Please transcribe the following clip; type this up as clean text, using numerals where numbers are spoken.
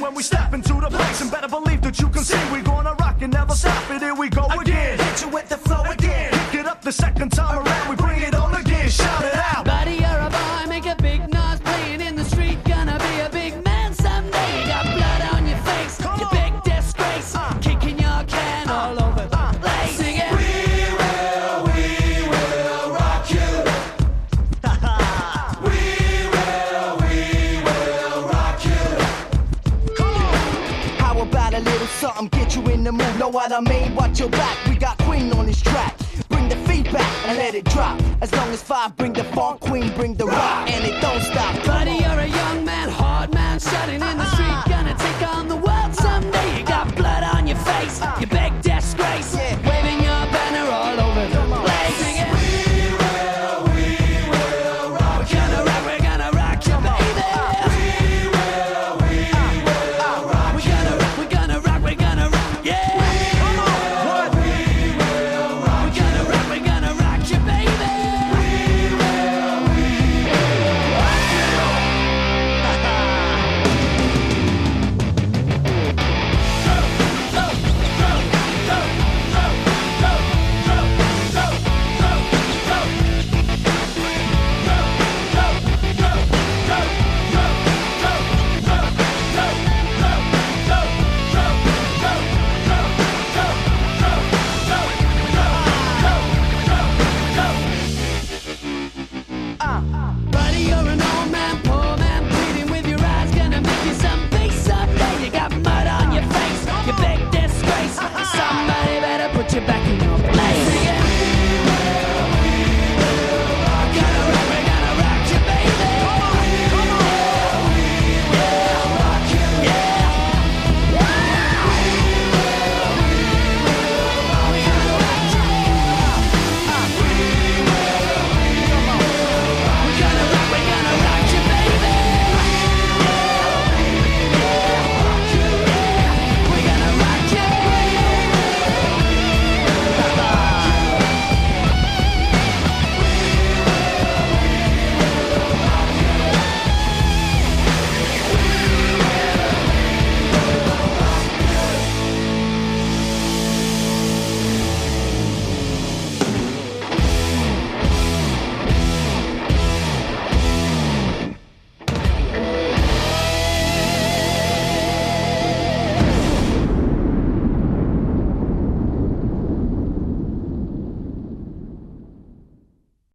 when we step into the place. And better believe that you can see we gonna rock and never stop it. Here we go again. Hit you with the flow again. Pick it up the second time around. We bring it on again. Shout it out. Buddy, you're a boy, make a big noise playing in the street. Gonna be a big man someday. Got blood on your face, you big disgrace. Kicking your can all over the place. Sing it. We will rock you. We will rock you. How about a little something, get you in the mood? Know what I mean? Watch your back, we got Queen on this track. Bring the feedback and let it drop. As long as 5 bring the funk, Queen bring the rock, and it don't stop. Buddy, you're a young man, hard man, shouting in the street. Gonna take on